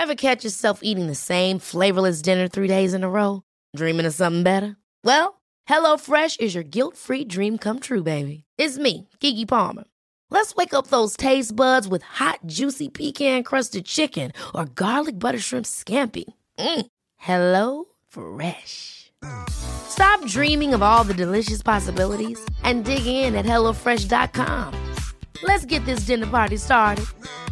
Ever catch yourself eating the same flavorless dinner 3 days in a row? Dreaming of something better? Well, HelloFresh is your guilt-free dream come true, baby. It's me, Keke Palmer. Let's wake up those taste buds with hot, juicy pecan-crusted chicken or garlic butter shrimp scampi. Hello Fresh. Stop dreaming of all the delicious possibilities and dig in at HelloFresh.com. Let's get this dinner party started.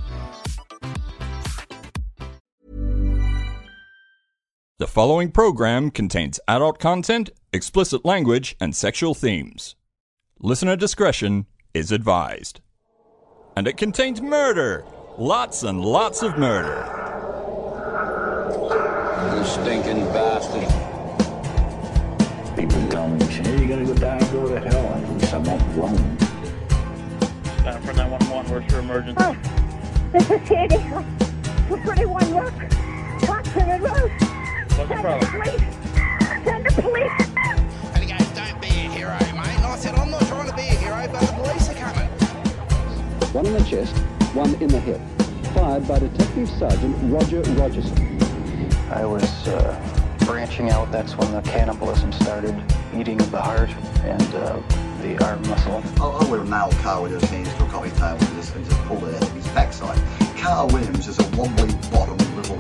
The following program contains adult content, explicit language, and sexual themes. Listener discretion is advised. And it contains murder. Lots and lots of murder. You stinking bastard. People tell me, hey, you gotta go die and go to hell. And I'm not wrong. For 911, where's your emergency? Oh, this is Sandy. 231 Rock, Watson Road. What's the problem? Send the police. And he goes, don't be a hero, mate. And I said, I'm not trying to be a hero, but the police are coming. One in the chest, one in the hip. Fired by Detective Sergeant Roger Rogerson. I was branching out. That's when the cannibalism started, eating of the heart and the arm muscle. I would have nailed Carl with his hands to a coffee table and just pulled it out of his backside. Carl Williams is a wobbly bottom little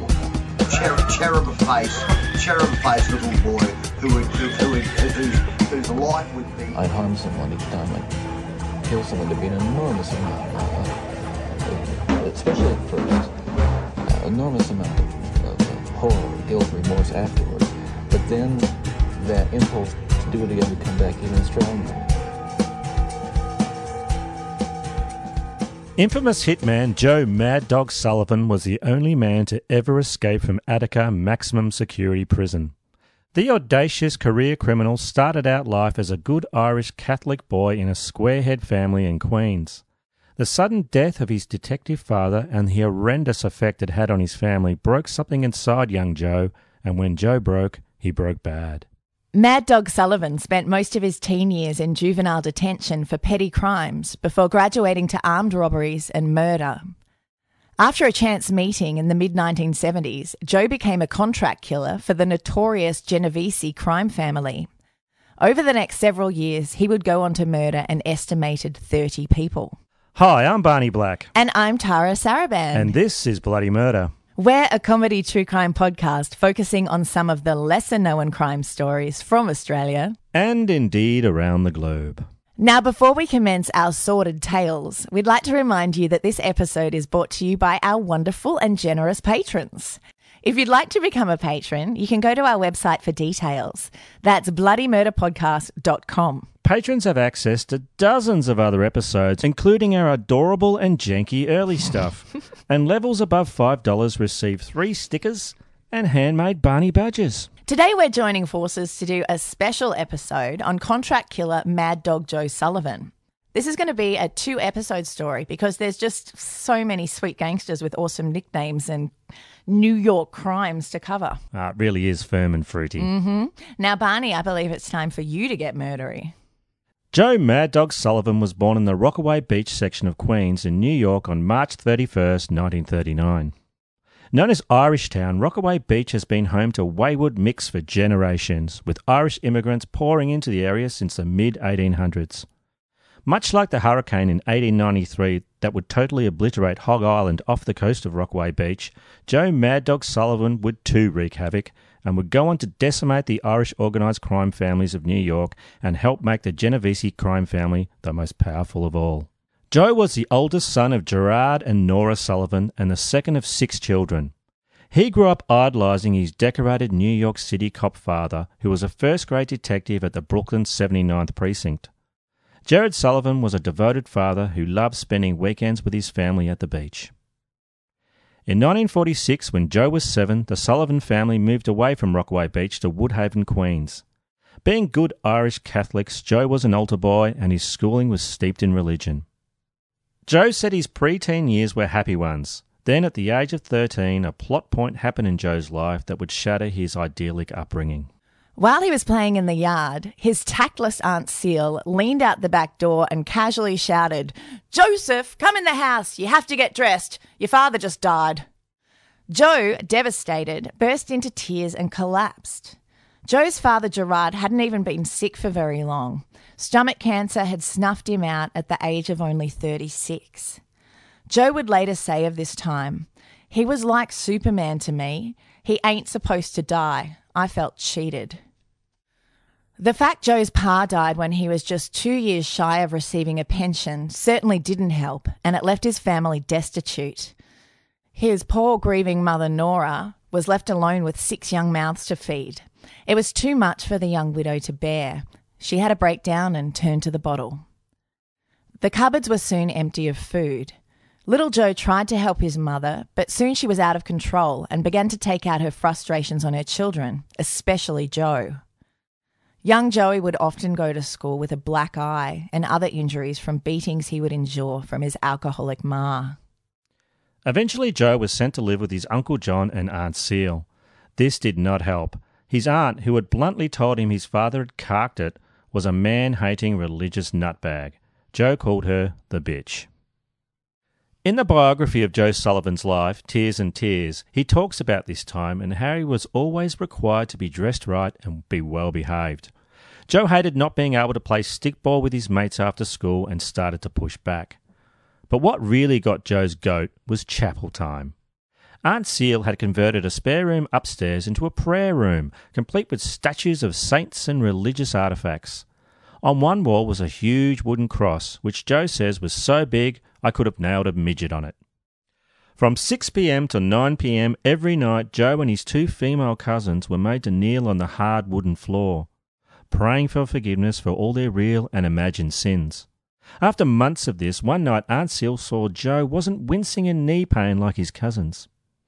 cherub-faced little boy whose life would be. I'd harm someone each time I'd kill someone. There'd be an enormous amount, especially at first, enormous amount of horror, guilt, remorse afterwards. But then that impulse to do it again would come back even stronger. Infamous hitman Joe Mad Dog Sullivan was the only man to ever escape from Attica Maximum Security Prison. The audacious career criminal started out life as a good Irish Catholic boy in a squarehead family in Queens. The sudden death of his detective father and the horrendous effect it had on his family broke something inside young Joe, and when Joe broke, he broke bad. Mad Dog Sullivan spent most of his teen years in juvenile detention for petty crimes before graduating to armed robberies and murder. After a chance meeting in the mid-1970s, Joe became a contract killer for the notorious Genovese crime family. Over the next several years, he would go on to murder an estimated 30 people. Hi, I'm Barney Black. And I'm Tara Saraban. And this is Bloody Murder. We're a comedy true crime podcast focusing on some of the lesser-known crime stories from Australia. And indeed around the globe. Now, before we commence our sordid tales, we'd like to remind you that this episode is brought to you by our wonderful and generous patrons. If you'd like to become a patron, you can go to our website for details. That's bloodymurderpodcast.com. Patrons have access to dozens of other episodes, including our adorable and janky early stuff. And levels above $5 receive 3 stickers and handmade Barney badges. Today we're joining forces to do a special episode on contract killer Mad Dog Joe Sullivan. This is going to be a 2-episode story because there's just so many sweet gangsters with awesome nicknames and New York crimes to cover. It really is firm and fruity. Mm-hmm. Now, Barney, I believe it's time for you to get murdery. Joe Mad Dog Sullivan was born in the Rockaway Beach section of Queens in New York on March 31st, 1939. Known as Irish Town, Rockaway Beach has been home to wayward mix for generations, with Irish immigrants pouring into the area since the mid-1800s. Much like the hurricane in 1893 that would totally obliterate Hog Island off the coast of Rockaway Beach, Joe Mad Dog Sullivan would too wreak havoc and would go on to decimate the Irish organised crime families of New York and help make the Genovese crime family the most powerful of all. Joe was the oldest son of Gerard and Nora Sullivan and the second of 6 children. He grew up idolising his decorated New York City cop father, who was a first-grade detective at the Brooklyn 79th Precinct. Gerard Sullivan was a devoted father who loved spending weekends with his family at the beach. In 1946, when Joe was 7, the Sullivan family moved away from Rockaway Beach to Woodhaven, Queens. Being good Irish Catholics, Joe was an altar boy and his schooling was steeped in religion. Joe said his pre-teen years were happy ones. Then, at the age of 13, a plot point happened in Joe's life that would shatter his idyllic upbringing. While he was playing in the yard, his tactless Aunt Seal leaned out the back door and casually shouted, "Joseph, come in the house. You have to get dressed. Your father just died." Joe, devastated, burst into tears and collapsed. Joe's father, Gerard, hadn't even been sick for very long. Stomach cancer had snuffed him out at the age of only 36. Joe would later say of this time, "He was like Superman to me. He ain't supposed to die. I felt cheated." The fact Joe's pa died when he was just 2 years shy of receiving a pension certainly didn't help, and it left his family destitute. His poor grieving mother, Nora, was left alone with 6 young mouths to feed. It was too much for the young widow to bear. She had a breakdown and turned to the bottle. The cupboards were soon empty of food. Little Joe tried to help his mother, but soon she was out of control and began to take out her frustrations on her children, especially Joe. Young Joey would often go to school with a black eye and other injuries from beatings he would endure from his alcoholic ma. Eventually, Joe was sent to live with his Uncle John and Aunt Seal. This did not help. His aunt, who had bluntly told him his father had carked it, was a man-hating religious nutbag. Joe called her the bitch. In the biography of Joe Sullivan's life, Tears and Tears, he talks about this time and how he was always required to be dressed right and be well behaved. Joe hated not being able to play stickball with his mates after school and started to push back. But what really got Joe's goat was chapel time. Aunt Seal had converted a spare room upstairs into a prayer room, complete with statues of saints and religious artefacts. On one wall was a huge wooden cross, which Joe says was so big I could have nailed a midget on it. From 6 p.m. to 9 p.m. every night, Joe and his 2 female cousins were made to kneel on the hard wooden floor, praying for forgiveness for all their real and imagined sins. After months of this, one night Aunt Seal saw Joe wasn't wincing in knee pain like his cousins.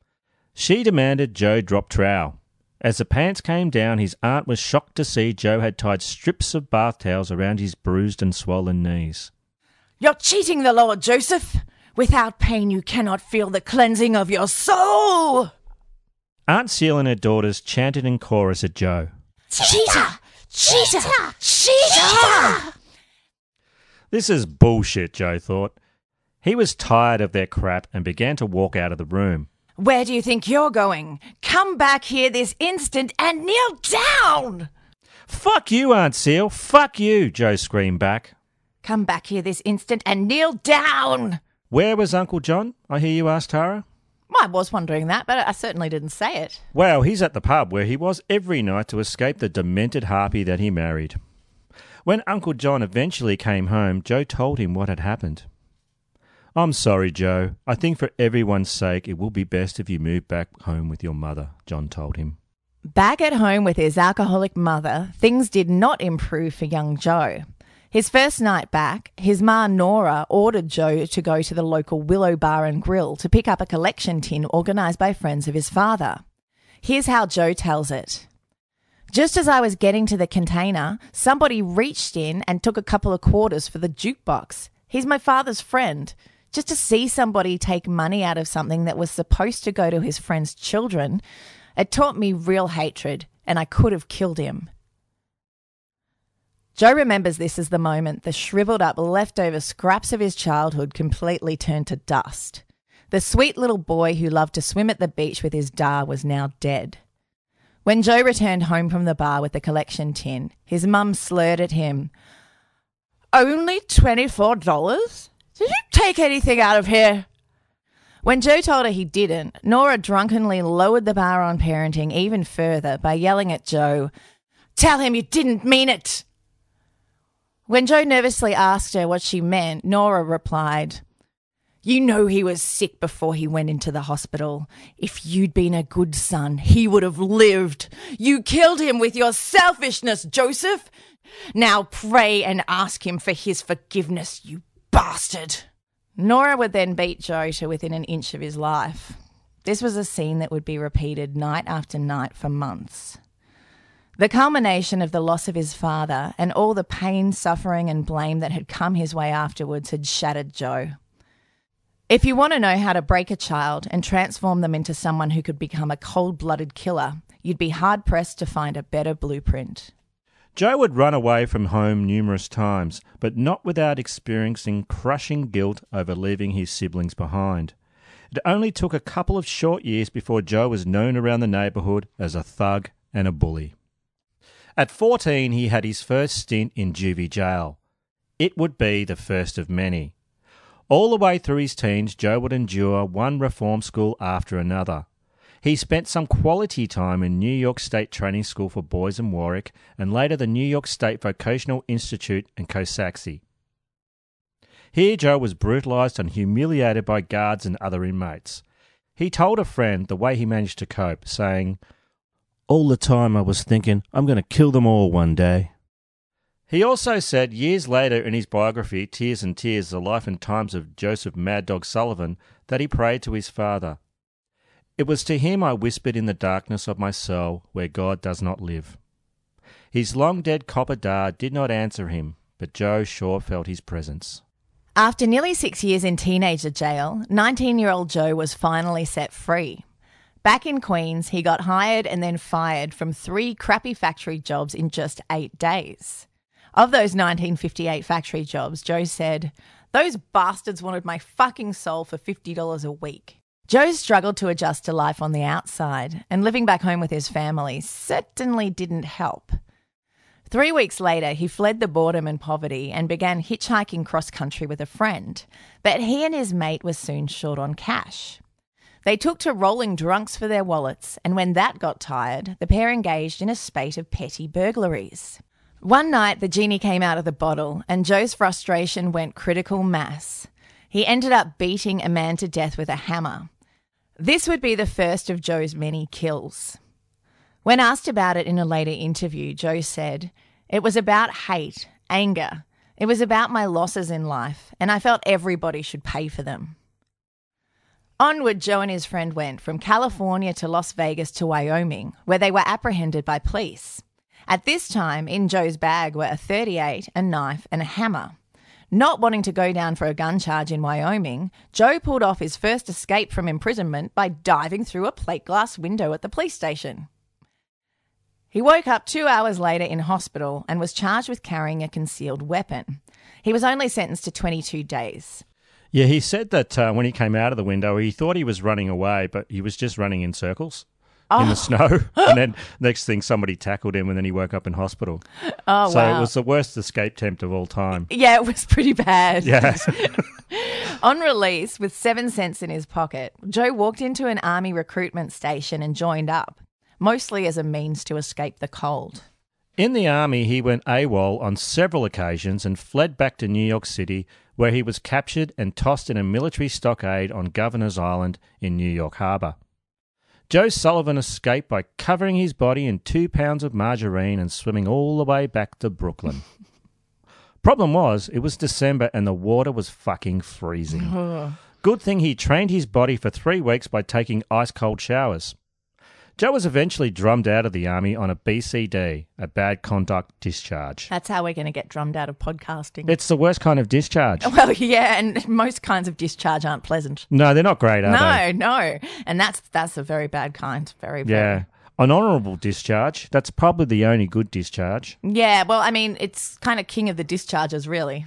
She demanded Joe drop trowel. As the pants came down, his aunt was shocked to see Joe had tied strips of bath towels around his bruised and swollen knees. "You're cheating the Lord, Joseph. Without pain you cannot feel the cleansing of your soul." Aunt Seal and her daughters chanted in chorus at Joe. "Cheater! Cheater! Cheater!" This is bullshit, Joe thought. He was tired of their crap and began to walk out of the room. "Where do you think you're going? Come back here this instant and kneel down!" "Fuck you, Aunt Seal! Fuck you!" Joe screamed back. "Come back here this instant and kneel down!" Where was Uncle John, I hear you ask, Tara? I was wondering that, but I certainly didn't say it. Well, he's at the pub where he was every night to escape the demented harpy that he married. When Uncle John eventually came home, Joe told him what had happened. "I'm sorry, Joe. I think for everyone's sake it will be best if you move back home with your mother," John told him. Back at home with his alcoholic mother, things did not improve for young Joe. His first night back, his ma Nora ordered Joe to go to the local Willow Bar and Grill to pick up a collection tin organised by friends of his father. Here's how Joe tells it. "Just as I was getting to the container, somebody reached in and took a couple of quarters for the jukebox. He's my father's friend. Just to see somebody take money out of something that was supposed to go to his friend's children, it taught me real hatred, and I could have killed him." Joe remembers this as the moment the shriveled up leftover scraps of his childhood completely turned to dust. The sweet little boy who loved to swim at the beach with his da was now dead. When Joe returned home from the bar with the collection tin, his mum slurred at him. "Only $24? Did you take anything out of here?" When Joe told her he didn't, Nora drunkenly lowered the bar on parenting even further by yelling at Joe, "Tell him you didn't mean it!" When Joe nervously asked her what she meant, Nora replied, "You know he was sick before he went into the hospital. If you'd been a good son, he would have lived. You killed him with your selfishness, Joseph. Now pray and ask him for his forgiveness, you bastard." Nora would then beat Joe to within an inch of his life. This was a scene that would be repeated night after night for months. The culmination of the loss of his father and all the pain, suffering and blame that had come his way afterwards had shattered Joe. If you want to know how to break a child and transform them into someone who could become a cold-blooded killer, you'd be hard-pressed to find a better blueprint. Joe would run away from home numerous times, but not without experiencing crushing guilt over leaving his siblings behind. It only took a couple of short years before Joe was known around the neighbourhood as a thug and a bully. At 14, he had his first stint in juvie jail. It would be the first of many. All the way through his teens, Joe would endure one reform school after another. He spent some quality time in New York State Training School for Boys in Warwick and later the New York State Vocational Institute in Coxsackie. Here Joe was brutalised and humiliated by guards and other inmates. He told a friend the way he managed to cope, saying, "All the time I was thinking, I'm going to kill them all one day." He also said years later in his biography, Tears and Tears, The Life and Times of Joseph Mad Dog Sullivan, that he prayed to his father. "It was to him I whispered in the darkness of my cell where God does not live." His long-dead copper dad did not answer him, but Joe sure felt his presence. After nearly 6 years in teenager jail, 19-year-old Joe was finally set free. Back in Queens, he got hired and then fired from 3 crappy factory jobs in just 8 days. Of those 1958 factory jobs, Joe said, "Those bastards wanted my fucking soul for $50 a week." Joe struggled to adjust to life on the outside, and living back home with his family certainly didn't help. 3 weeks later, he fled the boredom and poverty and began hitchhiking cross-country with a friend, but he and his mate were soon short on cash. They took to rolling drunks for their wallets, and when that got tired, the pair engaged in a spate of petty burglaries. One night, the genie came out of the bottle, and Joe's frustration went critical mass. He ended up beating a man to death with a hammer. This would be the first of Joe's many kills. When asked about it in a later interview, Joe said, "It was about hate, anger. It was about my losses in life, and I felt everybody should pay for them." Onward, Joe and his friend went from California to Las Vegas to Wyoming, where they were apprehended by police. At this time, in Joe's bag were a .38, a knife, and a hammer. Not wanting to go down for a gun charge in Wyoming, Joe pulled off his first escape from imprisonment by diving through a plate glass window at the police station. He woke up 2 hours later in hospital and was charged with carrying a concealed weapon. He was only sentenced to 22 days. Yeah, he said that when he came out of the window, he thought he was running away, but he was just running in circles in the snow. And then next thing, somebody tackled him and then he woke up in hospital. Oh, so wow. It was the worst escape attempt of all time. Yeah, it was pretty bad. Yeah. On release, with 7 cents in his pocket, Joe walked into an army recruitment station and joined up, mostly as a means to escape the cold. In the army, he went AWOL on several occasions and fled back to New York City, where he was captured and tossed in a military stockade on Governor's Island in New York Harbour. Joe Sullivan escaped by covering his body in 2 pounds of margarine and swimming all the way back to Brooklyn. Problem was, it was December and the water was fucking freezing. Good thing he trained his body for 3 weeks by taking ice-cold showers. Joe was eventually drummed out of the army on a BCD, a bad conduct discharge. That's how we're going to get drummed out of podcasting. It's the worst kind of discharge. Well, yeah, and most kinds of discharge aren't pleasant. No, they're not great, are they? No. And that's a very bad kind. Very. Yeah. An honourable discharge, that's probably the only good discharge. Yeah, well, I mean, it's kind of king of the discharges, really.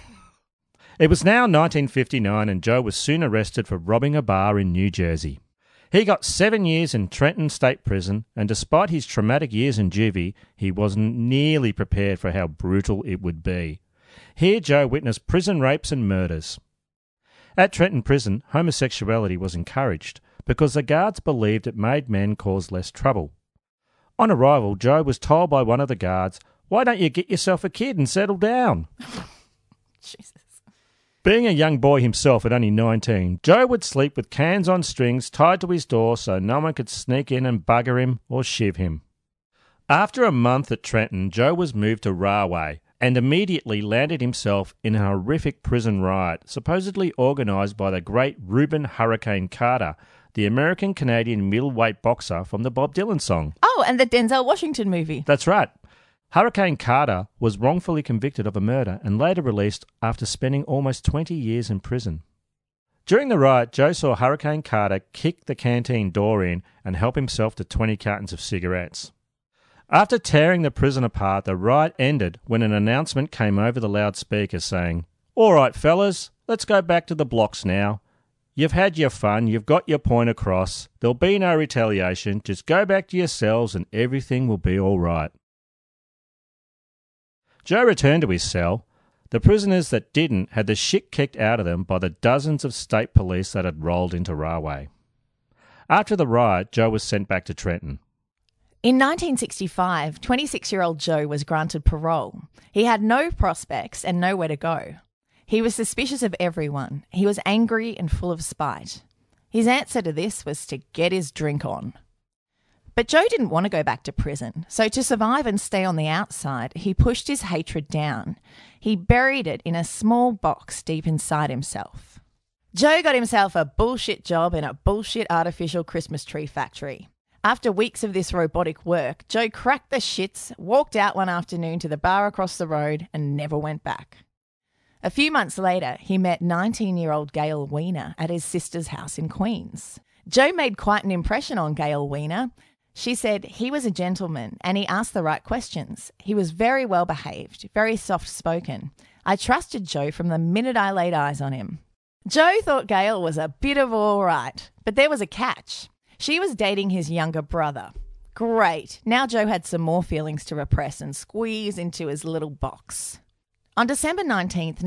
It was now 1959 and Joe was soon arrested for robbing a bar in New Jersey. He got 7 years in Trenton State Prison, and despite his traumatic years in juvie, he wasn't nearly prepared for how brutal it would be. Here Joe witnessed prison rapes and murders. At Trenton Prison, homosexuality was encouraged because the guards believed it made men cause less trouble. On arrival, Joe was told by one of the guards, "Why don't you get yourself a kid and settle down?" Jesus. Being a young boy himself at only 19, Joe would sleep with cans on strings tied to his door so no one could sneak in and bugger him or shiv him. After a month at Trenton, Joe was moved to Rahway and immediately landed himself in a horrific prison riot, supposedly organised by the great Reuben Hurricane Carter, the American-Canadian middleweight boxer from the Bob Dylan song. Oh, and the Denzel Washington movie. That's right. Hurricane Carter was wrongfully convicted of a murder and later released after spending almost 20 years in prison. During the riot, Joe saw Hurricane Carter kick the canteen door in and help himself to 20 cartons of cigarettes. After tearing the prison apart, the riot ended when an announcement came over the loudspeaker saying, "All right, fellas, let's go back to the blocks now. You've had your fun, you've got your point across, there'll be no retaliation, just go back to your cells and everything will be all right. Joe returned to his cell. The prisoners that didn't had the shit kicked out of them by the dozens of state police that had rolled into Rahway. After the riot, Joe was sent back to Trenton. In 1965, 26-year-old Joe was granted parole. He had no prospects and nowhere to go. He was suspicious of everyone. He was angry and full of spite. His answer to this was to get his drink on. But Joe didn't want to go back to prison, so to survive and stay on the outside, he pushed his hatred down. He buried it in a small box deep inside himself. Joe got himself a bullshit job in a bullshit artificial Christmas tree factory. After weeks of this robotic work, Joe cracked the shits, walked out one afternoon to the bar across the road and never went back. A few months later, he met 19-year-old Gail Weiner at his sister's house in Queens. Joe made quite an impression on Gail Weiner. She said he was a gentleman and he asked the right questions. He was very well behaved, very soft-spoken. I trusted Joe from the minute I laid eyes on him. Joe thought Gail was a bit of all right, but there was a catch. She was dating his younger brother. Great. Now Joe had some more feelings to repress and squeeze into his little box. On December 19th,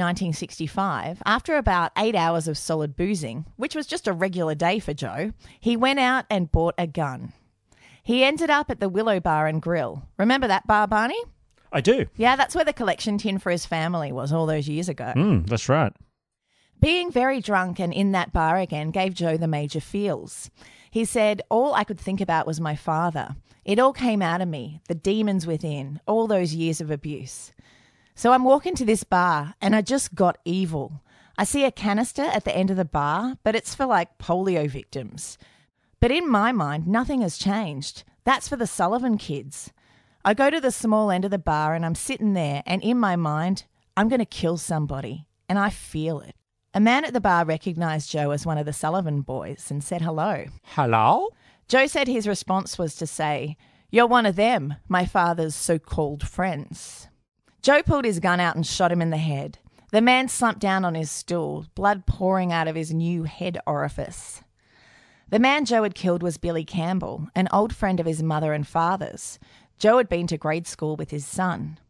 1965, after about 8 hours of solid boozing, which was just a regular day for Joe, he went out and bought a gun. He ended up at the Willow Bar and Grill. Remember that bar, Barney? I do. Yeah, that's where the collection tin for his family was all those years ago. That's right. Being very drunk and in that bar again gave Joe the major feels. He said, all I could think about was my father. It all came out of me, the demons within, all those years of abuse. So I'm walking to this bar and I just got evil. I see a canister at the end of the bar, but it's for like polio victims. But in my mind, nothing has changed. That's for the Sullivan kids. I go to the small end of the bar and I'm sitting there and in my mind, I'm going to kill somebody. And I feel it. A man at the bar recognised Joe as one of the Sullivan boys and said hello. Hello? Joe said his response was to say, "You're one of them, my father's so-called friends." Joe pulled his gun out and shot him in the head. The man slumped down on his stool, blood pouring out of his new head orifice. The man Joe had killed was Billy Campbell, an old friend of his mother and father's. Joe had been to grade school with his son.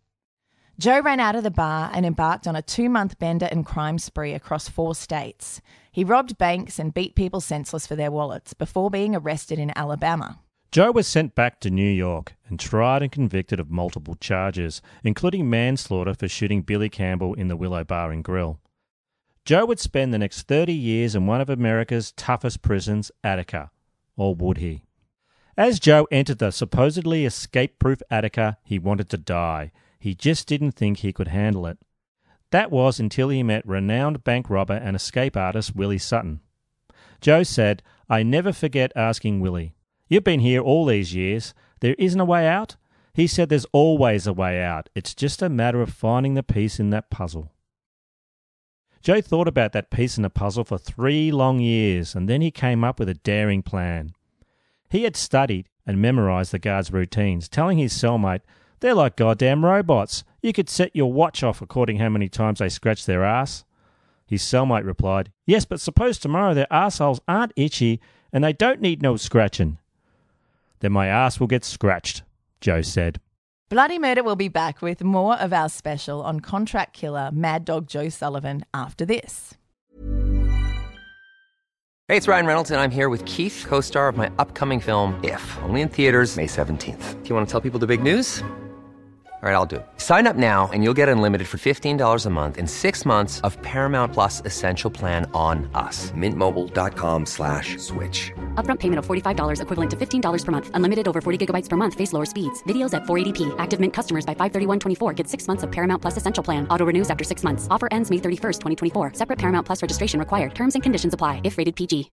Joe ran out of the bar and embarked on a 2-month bender and crime spree across 4 states. He robbed banks and beat people senseless for their wallets before being arrested in Alabama. Joe was sent back to New York and tried and convicted of multiple charges, including manslaughter for shooting Billy Campbell in the Willow Bar and Grill. Joe would spend the next 30 years in one of America's toughest prisons, Attica. Or would he? As Joe entered the supposedly escape-proof Attica, he wanted to die. He just didn't think he could handle it. That was until he met renowned bank robber and escape artist Willie Sutton. Joe said, "I never forget asking Willie, 'You've been here all these years. There isn't a way out?' He said, 'There's always a way out. It's just a matter of finding the piece in that puzzle.'" Joe thought about that piece in the puzzle for 3 long years, and then he came up with a daring plan. He had studied and memorised the guards' routines, telling his cellmate, "They're like goddamn robots. You could set your watch off according how many times they scratch their ass." His cellmate replied, "Yes, but suppose tomorrow their arseholes aren't itchy and they don't need no scratching." "Then my ass will get scratched," Joe said. Bloody Murder will be back with more of our special on contract killer Mad Dog Joe Sullivan after this. Hey, it's Ryan Reynolds, and I'm here with Keith, co-star of my upcoming film, If, only in theaters May 17th. Do you want to tell people the big news? All right, I'll do it. Sign up now and you'll get unlimited for $15 a month and 6 months of Paramount Plus Essential Plan on us. MintMobile.com/switch. Upfront payment of $45 equivalent to $15 per month. Unlimited over 40 gigabytes per month. Face lower speeds. Videos at 480p. Active Mint customers by 531.24 get 6 months of Paramount Plus Essential Plan. Auto renews after 6 months. Offer ends May 31st, 2024. Separate Paramount Plus registration required. Terms and conditions apply if rated PG.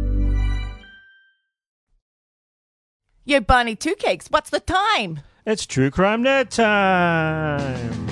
Yo, Barney Two Cakes, what's the time? It's True Crime Net time!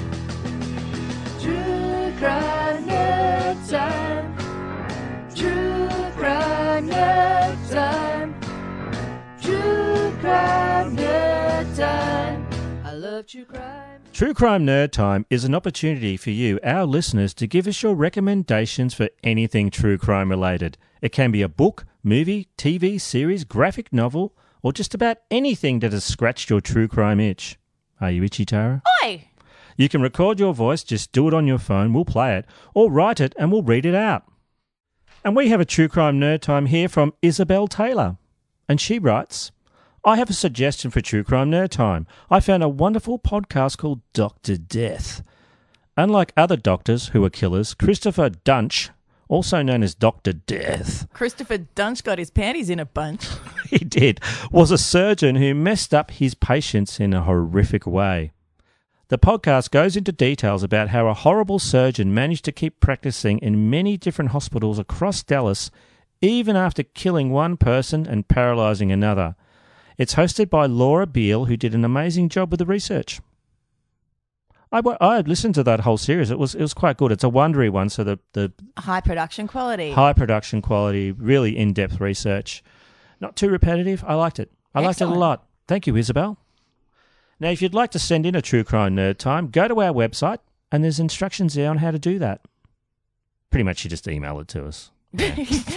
True Crime Net time. True Crime Net time. True Crime Net time. I love love true crime. True Crime Nerd Time is an opportunity for you, our listeners, to give us your recommendations for anything true crime related. It can be a book, movie, TV series, graphic novel, or just about anything that has scratched your true crime itch. Are you itchy, Tara? Oi! You can record your voice, just do it on your phone, we'll play it, or write it and we'll read it out. And we have a True Crime Nerd Time here from Isabel Taylor. And she writes, I have a suggestion for True Crime Nerd Time. I found a wonderful podcast called Dr. Death. Unlike other doctors who are killers, Christopher Dunch, also known as Dr. Death. Christopher Dunch got his panties in a bunch. He did, was a surgeon who messed up his patients in a horrific way. The podcast goes into details about how a horrible surgeon managed to keep practicing in many different hospitals across Dallas, even after killing one person and paralysing another. It's hosted by Laura Beale, who did an amazing job with the research. I listened to that whole series. It was quite good. It's a Wondery one, so the high production quality. High production quality, really in-depth research. Not too repetitive. I liked it. I liked it a lot. Thank you, Isabel. Now, if you'd like to send in a True Crime Nerd Time, go to our website, and there's instructions there on how to do that. Pretty much you just email it to us. But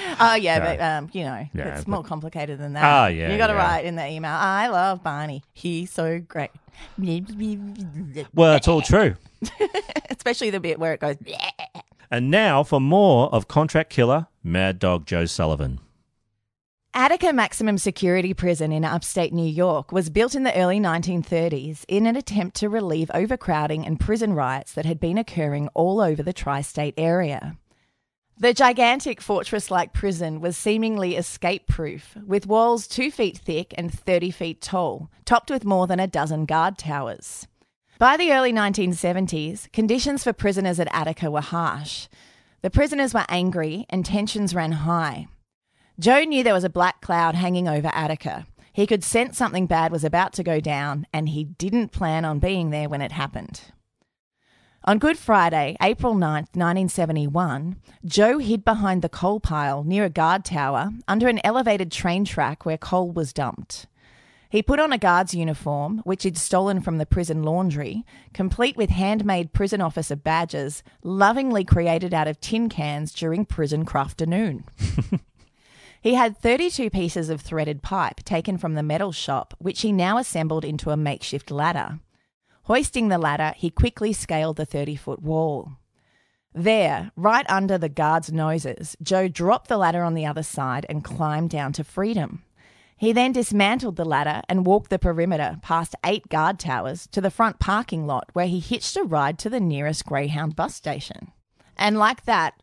it's more complicated than that. Oh, yeah. You got to write in the email, I love Barney. He's so great. Well, it's all true. Especially the bit where it goes. And now for more of contract killer Mad Dog Joe Sullivan. Attica Maximum Security Prison in upstate New York was built in the early 1930s in an attempt to relieve overcrowding and prison riots that had been occurring all over the tri-state area. The gigantic fortress-like prison was seemingly escape-proof, with walls 2 feet thick and 30 feet tall, topped with more than a dozen guard towers. By the early 1970s, conditions for prisoners at Attica were harsh. The prisoners were angry and tensions ran high. Joe knew there was a black cloud hanging over Attica. He could sense something bad was about to go down, and he didn't plan on being there when it happened. On Good Friday, April 9th, 1971, Joe hid behind the coal pile near a guard tower under an elevated train track where coal was dumped. He put on a guard's uniform, which he'd stolen from the prison laundry, complete with handmade prison officer badges, lovingly created out of tin cans during prison crafternoon. He had 32 pieces of threaded pipe taken from the metal shop, which he now assembled into a makeshift ladder. Hoisting the ladder, he quickly scaled the 30-foot wall. There, right under the guards' noses, Joe dropped the ladder on the other side and climbed down to freedom. He then dismantled the ladder and walked the perimeter past 8 guard towers to the front parking lot, where he hitched a ride to the nearest Greyhound bus station. And like that,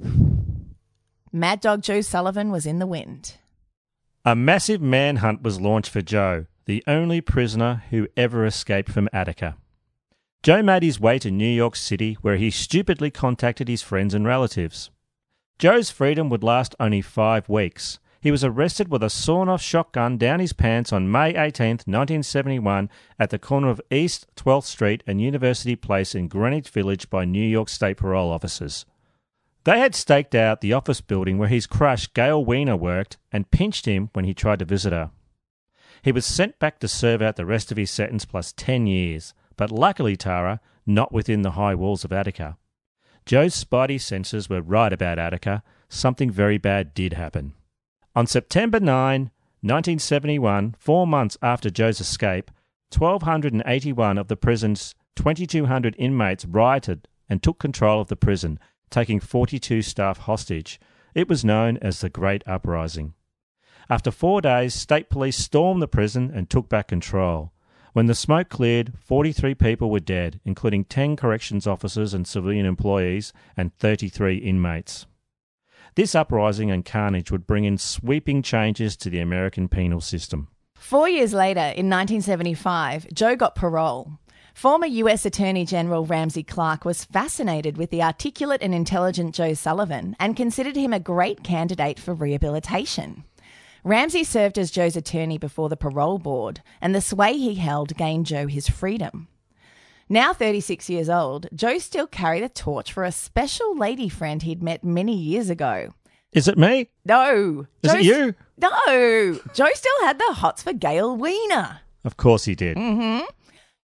Mad Dog Joe Sullivan was in the wind. A massive manhunt was launched for Joe, the only prisoner who ever escaped from Attica. Joe made his way to New York City, where he stupidly contacted his friends and relatives. Joe's freedom would last only 5 weeks. He was arrested with a sawn-off shotgun down his pants on May 18th, 1971, at the corner of East 12th Street and University Place in Greenwich Village by New York State parole officers. They had staked out the office building where his crush Gail Weiner worked and pinched him when he tried to visit her. He was sent back to serve out the rest of his sentence plus 10 years, but luckily, Tara, not within the high walls of Attica. Joe's spidey senses were right about Attica. Something very bad did happen. On September 9, 1971, 4 months after Joe's escape, 1,281 of the prison's 2,200 inmates rioted and took control of the prison, taking 42 staff hostage. It was known as the Great Uprising. After 4 days, state police stormed the prison and took back control. When the smoke cleared, 43 people were dead, including 10 corrections officers and civilian employees and 33 inmates. This uprising and carnage would bring in sweeping changes to the American penal system. 4 years later, in 1975, Joe got parole. Former US Attorney General Ramsey Clark was fascinated with the articulate and intelligent Joe Sullivan and considered him a great candidate for rehabilitation. Ramsey served as Joe's attorney before the parole board, and the sway he held gained Joe his freedom. Now 36 years old, Joe still carried a torch for a special lady friend he'd met many years ago. Is it me? No. Is it you? No. Joe still had the hots for Gail Weiner. Of course he did. Mm-hmm.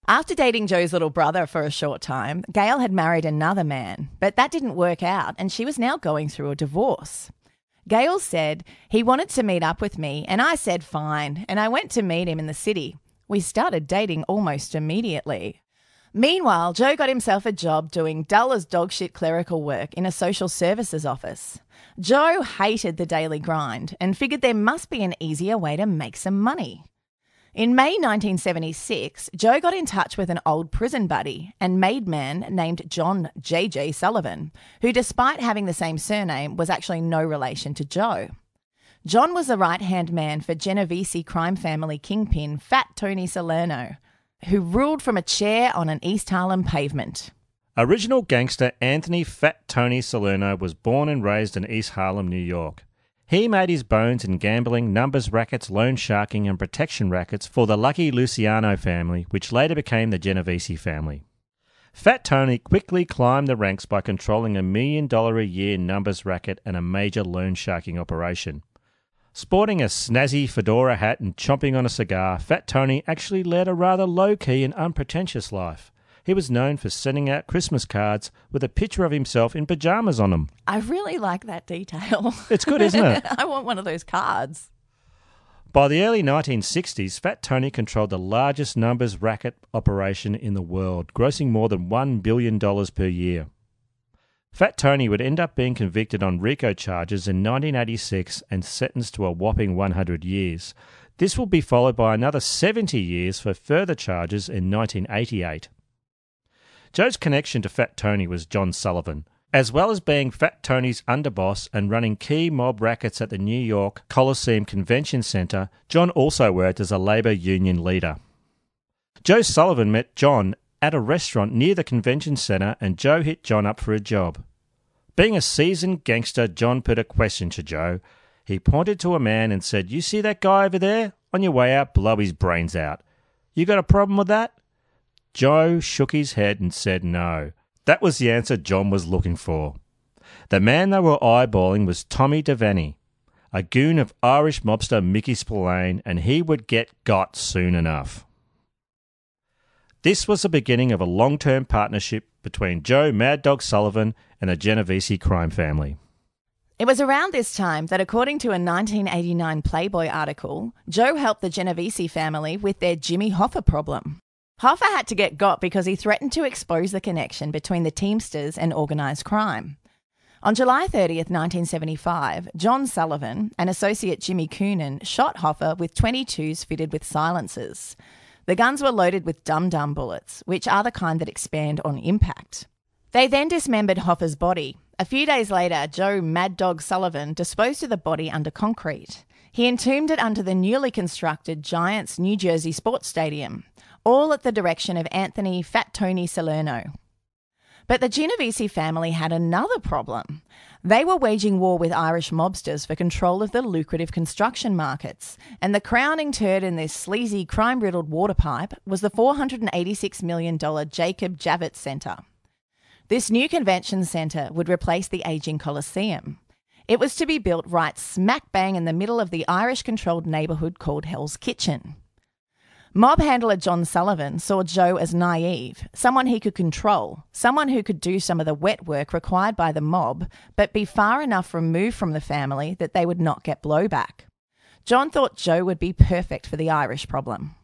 After dating Joe's little brother for a short time, Gail had married another man, but that didn't work out and she was now going through a divorce. Gail said he wanted to meet up with me and I said fine, and I went to meet him in the city. We started dating almost immediately. Meanwhile, Joe got himself a job doing dull as dog shit clerical work in a social services office. Joe hated the daily grind and figured there must be an easier way to make some money. In May 1976, Joe got in touch with an old prison buddy and made man named John J.J. Sullivan, who, despite having the same surname, was actually no relation to Joe. John was the right-hand man for Genovese crime family kingpin Fat Tony Salerno, who ruled from a chair on an East Harlem pavement. Original gangster Anthony Fat Tony Salerno was born and raised in East Harlem, New York. He made his bones in gambling, numbers rackets, loan sharking and protection rackets for the Lucky Luciano family, which later became the Genovese family. Fat Tony quickly climbed the ranks by controlling $1 million a year numbers racket and a major loan sharking operation. Sporting a snazzy fedora hat and chomping on a cigar, Fat Tony actually led a rather low-key and unpretentious life. He was known for sending out Christmas cards with a picture of himself in pyjamas on them. I really like that detail. It's good, isn't it? I want one of those cards. By the early 1960s, Fat Tony controlled the largest numbers racket operation in the world, grossing more than $1 billion per year. Fat Tony would end up being convicted on RICO charges in 1986 and sentenced to a whopping 100 years. This will be followed by another 70 years for further charges in 1988. Joe's connection to Fat Tony was John Sullivan. As well as being Fat Tony's underboss and running key mob rackets at the New York Coliseum Convention Center, John also worked as a labor union leader. Joe Sullivan met John at a restaurant near the convention center and Joe hit John up for a job. Being a seasoned gangster, John put a question to Joe. He pointed to a man and said, "You see that guy over there? On your way out, blow his brains out. You got a problem with that?" Joe shook his head and said no. That was the answer John was looking for. The man they were eyeballing was Tommy Devaney, a goon of Irish mobster Mickey Spillane, and he would get got soon enough. This was the beginning of a long-term partnership between Joe Mad Dog Sullivan and the Genovese crime family. It was around this time that, according to a 1989 Playboy article, Joe helped the Genovese family with their Jimmy Hoffa problem. Hoffa had to get got because he threatened to expose the connection between the Teamsters and organised crime. On July 30th, 1975, John Sullivan and associate Jimmy Coonan shot Hoffa with .22s fitted with silencers. The guns were loaded with dum-dum bullets, which are the kind that expand on impact. They then dismembered Hoffa's body. A few days later, Joe Mad Dog Sullivan disposed of the body under concrete. He entombed it under the newly constructed Giants New Jersey Sports Stadium, all at the direction of Anthony Fat Tony Salerno. But the Genovese family had another problem. They were waging war with Irish mobsters for control of the lucrative construction markets, and the crowning turd in this sleazy, crime-riddled water pipe was the $486 million Jacob Javits Centre. This new convention centre would replace the ageing Coliseum. It was to be built right smack bang in the middle of the Irish-controlled neighbourhood called Hell's Kitchen. Mob handler John Sullivan saw Joe as naive, someone he could control, someone who could do some of the wet work required by the mob, but be far enough removed from the family that they would not get blowback. John thought Joe would be perfect for the Irish problem.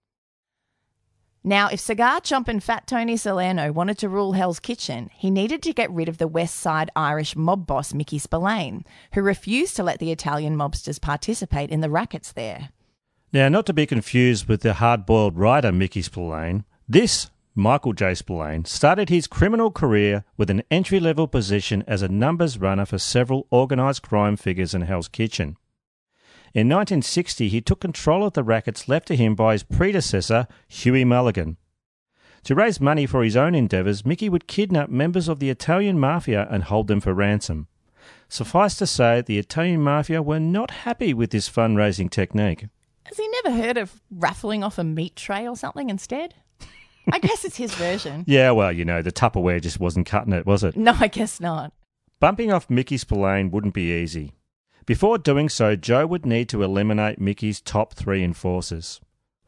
Now, if cigar-chomping Fat Tony Salerno wanted to rule Hell's Kitchen, he needed to get rid of the West Side Irish mob boss Mickey Spillane, who refused to let the Italian mobsters participate in the rackets there. Now, not to be confused with the hard-boiled writer Mickey Spillane, this, Michael J. Spillane, started his criminal career with an entry-level position as a numbers runner for several organised crime figures in Hell's Kitchen. In 1960, he took control of the rackets left to him by his predecessor, Huey Mulligan. To raise money for his own endeavours, Mickey would kidnap members of the Italian Mafia and hold them for ransom. Suffice to say, the Italian Mafia were not happy with this fundraising technique. Has he never heard of raffling off a meat tray or something instead? I guess it's his version. Yeah, well, you know, the Tupperware just wasn't cutting it, was it? No, I guess not. Bumping off Mickey Spillane wouldn't be easy. Before doing so, Joe would need to eliminate Mickey's top three enforcers.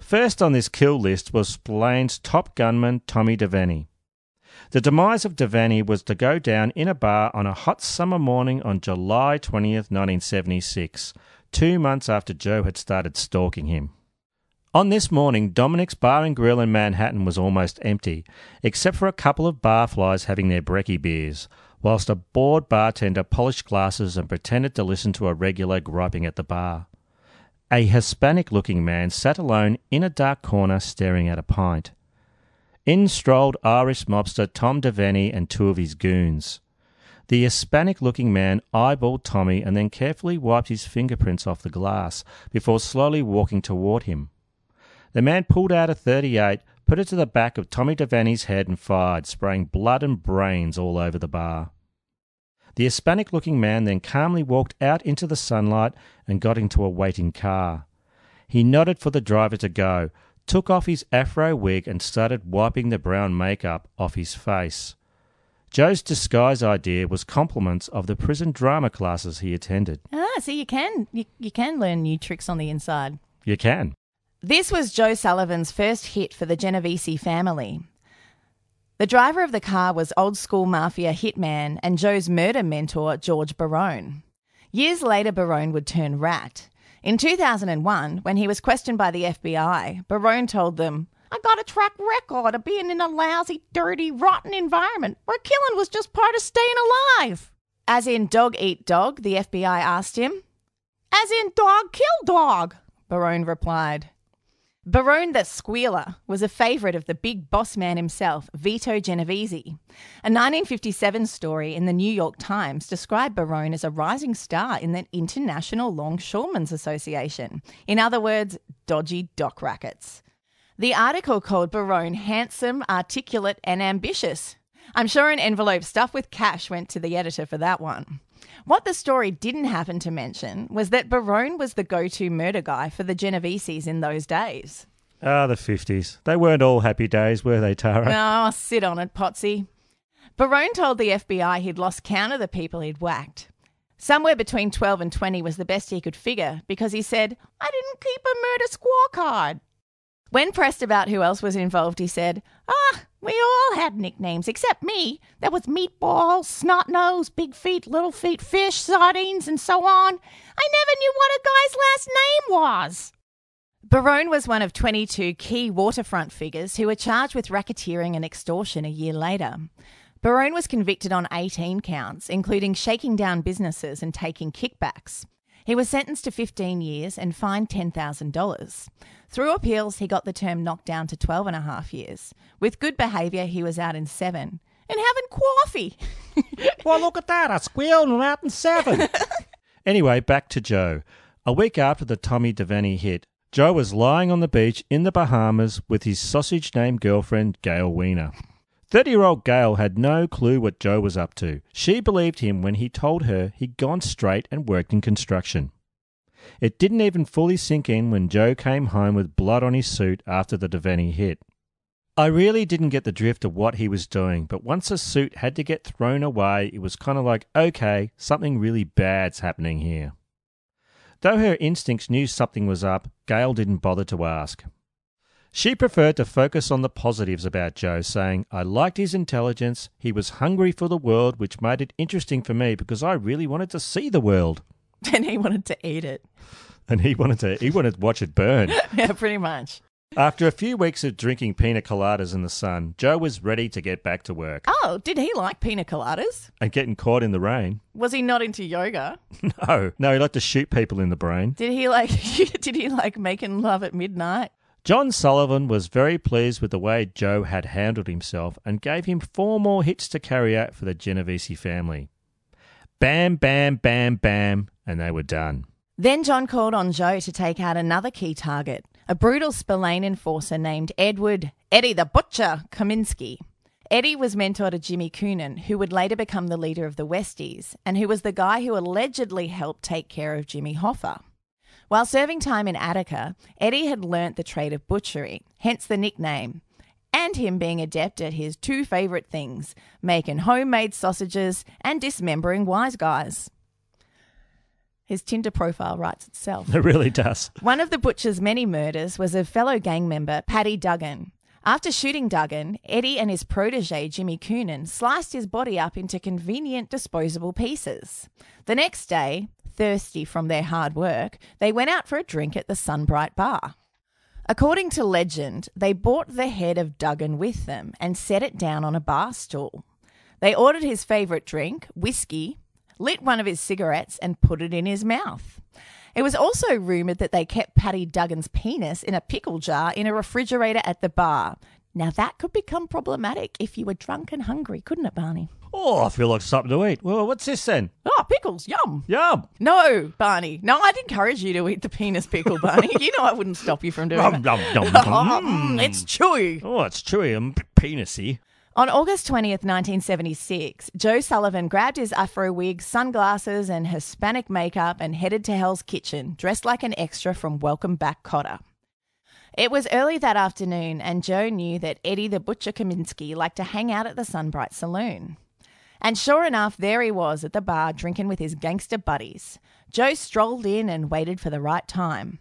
First on this kill list was Splane's top gunman Tommy Devaney. The demise of Devaney was to go down in a bar on a hot summer morning on July 20th, 1976, 2 months after Joe had started stalking him. On this morning, Dominic's Bar and Grill in Manhattan was almost empty, except for a couple of barflies having their brekkie beers, whilst a bored bartender polished glasses and pretended to listen to a regular griping at the bar. A Hispanic-looking man sat alone in a dark corner staring at a pint. In strolled Irish mobster Tom Devaney and two of his goons. The Hispanic-looking man eyeballed Tommy and then carefully wiped his fingerprints off the glass before slowly walking toward him. The man pulled out a .38, put it to the back of Tommy Devaney's head and fired, spraying blood and brains all over the bar. The Hispanic-looking man then calmly walked out into the sunlight and got into a waiting car. He nodded for the driver to go, took off his afro wig and started wiping the brown makeup off his face. Joe's disguise idea was compliments of the prison drama classes he attended. So you can learn new tricks on the inside. You can. This was Joe Sullivan's first hit for the Genovese family. The driver of the car was old-school mafia hitman and Joe's murder mentor, George Barone. Years later, Barone would turn rat. In 2001, when he was questioned by the FBI, Barone told them, "I got a track record of being in a lousy, dirty, rotten environment where killing was just part of staying alive." As in dog eat dog, the FBI asked him. "As in dog kill dog," Barone replied. Barone the Squealer was a favourite of the big boss man himself, Vito Genovese. A 1957 story in the New York Times described Barone as a rising star in the International Longshoremen's Association. In other words, dodgy dock rackets. The article called Barone handsome, articulate and ambitious. I'm sure an envelope stuffed with cash went to the editor for that one. What the story didn't happen to mention was that Barone was the go-to murder guy for the Genoveses in those days. The 50s. They weren't all happy days, were they, Tara? Oh, sit on it, Potsy. Barone told the FBI he'd lost count of the people he'd whacked. Somewhere between 12 and 20 was the best he could figure because he said, "I didn't keep a murder scorecard." When pressed about who else was involved, he said, "We all had nicknames except me. There was Meatball, Snot-Nose, Big Feet, Little Feet, Fish, Sardines, and so on. I never knew what a guy's last name was." Barone was one of 22 key waterfront figures who were charged with racketeering and extortion a year later. Barone was convicted on 18 counts, including shaking down businesses and taking kickbacks. He was sentenced to 15 years and fined $10,000. Through appeals, he got the term knocked down to 12.5 years. With good behaviour, he was out in 7. And having coffee. Well, look at that. I squealed and out in 7. Anyway, back to Joe. A week after the Tommy Devaney hit, Joe was lying on the beach in the Bahamas with his sausage-named girlfriend, Gail Weiner. 30-year-old Gail had no clue what Joe was up to. She believed him when he told her he'd gone straight and worked in construction. It didn't even fully sink in when Joe came home with blood on his suit after the Devaney hit. I really didn't get the drift of what he was doing, but once a suit had to get thrown away, it was kind of like, okay, something really bad's happening here. Though her instincts knew something was up, Gail didn't bother to ask. She preferred to focus on the positives about Joe, saying, "I liked his intelligence, he was hungry for the world, which made it interesting for me because I really wanted to see the world." And he wanted to eat it. And he wanted to watch it burn. Yeah, pretty much. After a few weeks of drinking pina coladas in the sun, Joe was ready to get back to work. Oh, did he like pina coladas? And getting caught in the rain. Was he not into yoga? No, he liked to shoot people in the brain. Did he like making love at midnight? John Sullivan was very pleased with the way Joe had handled himself and gave him 4 more hits to carry out for the Genovese family. Bam, bam, bam, bam, and they were done. Then John called on Joe to take out another key target, a brutal Spillane enforcer named Eddie the Butcher Kaminsky. Eddie was mentor to Jimmy Coonan, who would later become the leader of the Westies, and who was the guy who allegedly helped take care of Jimmy Hoffa. While serving time in Attica, Eddie had learnt the trade of butchery, hence the nickname, and him being adept at his 2 favourite things, making homemade sausages and dismembering wise guys. His Tinder profile writes itself. It really does. One of the butcher's many murders was of fellow gang member Paddy Duggan. After shooting Duggan, Eddie and his protege Jimmy Coonan sliced his body up into convenient disposable pieces. The next day, thirsty from their hard work, they went out for a drink at the Sunbright Bar. According to legend, they brought the head of Duggan with them and set it down on a bar stool. They ordered his favourite drink, whiskey, lit one of his cigarettes and put it in his mouth. It was also rumoured that they kept Paddy Duggan's penis in a pickle jar in a refrigerator at the bar. Now that could become problematic if you were drunk and hungry, couldn't it, Barney? Oh, I feel like something to eat. Well, what's this then? Oh, pickles, yum. Yum. No, Barney. No, I'd encourage you to eat the penis pickle, Barney. You know I wouldn't stop you from doing Yum, that. yum, yum. It's chewy. Oh, it's chewy and penisy. On August 20th, 1976, Joe Sullivan grabbed his afro wig, sunglasses and Hispanic makeup and headed to Hell's Kitchen, dressed like an extra from Welcome Back, Kotter. It was early that afternoon and Joe knew that Eddie the Butcher Kaminsky liked to hang out at the Sunbright Saloon. And sure enough, there he was at the bar drinking with his gangster buddies. Joe strolled in and waited for the right time.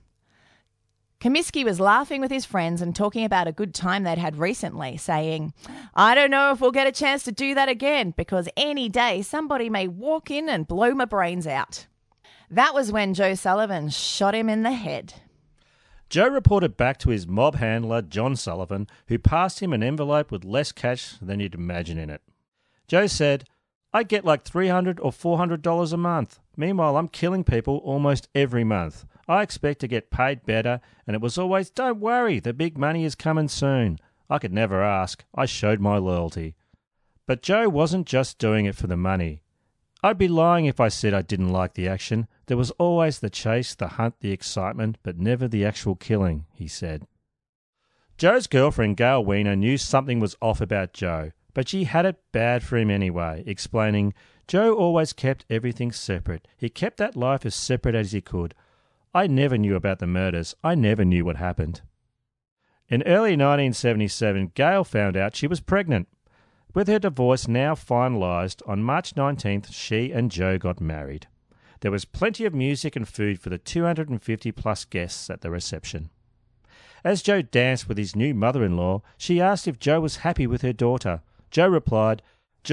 Comiskey was laughing with his friends and talking about a good time they'd had recently, saying, "I don't know if we'll get a chance to do that again because any day somebody may walk in and blow my brains out." That was when Joe Sullivan shot him in the head. Joe reported back to his mob handler, John Sullivan, who passed him an envelope with less cash than you'd imagine in it. Joe said, "I get like $300 or $400 a month. Meanwhile, I'm killing people almost every month. I expect to get paid better, and it was always, 'Don't worry, the big money is coming soon.' I could never ask. I showed my loyalty." But Joe wasn't just doing it for the money. I'd be lying if I said I didn't like the action. There was always the chase, the hunt, the excitement, but never the actual killing, he said. Joe's girlfriend, Gail Weiner, knew something was off about Joe, but she had it bad for him anyway, explaining, "Joe always kept everything separate. He kept that life as separate as he could. I never knew about the murders. I never knew what happened." In early 1977, Gail found out she was pregnant. With her divorce now finalised, on March 19th, she and Joe got married. There was plenty of music and food for the 250-plus guests at the reception. As Joe danced with his new mother-in-law, she asked if Joe was happy with her daughter. Joe replied,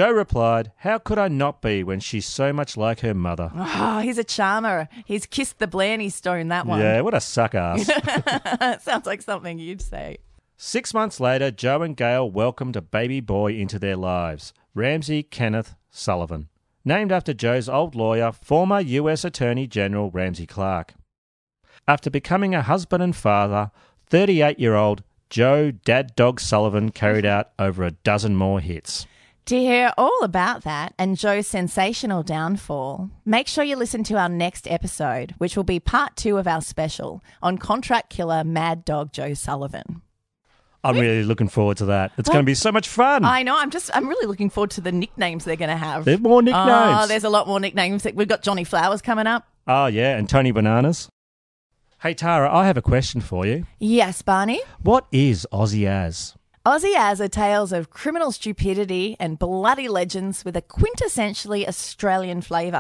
"How could I not be when she's so much like her mother?" Oh, he's a charmer. He's kissed the Blarney Stone, that one. Yeah, what a suck-ass. Sounds like something you'd say. 6 months later, Joe and Gail welcomed a baby boy into their lives, Ramsey Kenneth Sullivan, named after Joe's old lawyer, former U.S. Attorney General Ramsey Clark. After becoming a husband and father, 38-year-old Joe Dad Dog Sullivan carried out over a dozen more hits. To hear all about that and Joe's sensational downfall, make sure you listen to our next episode, which will be part 2 of our special on contract killer Mad Dog Joe Sullivan. I'm really looking forward to that. It's going to be so much fun. I know. I'm really looking forward to the nicknames they're going to have. There's more nicknames. Oh, there's a lot more nicknames. We've got Johnny Flowers coming up. Oh, yeah, and Tony Bananas. Hey, Tara, I have a question for you. Yes, Barney? What is Aussie As? Aussie As are tales of criminal stupidity and bloody legends with a quintessentially Australian flavour.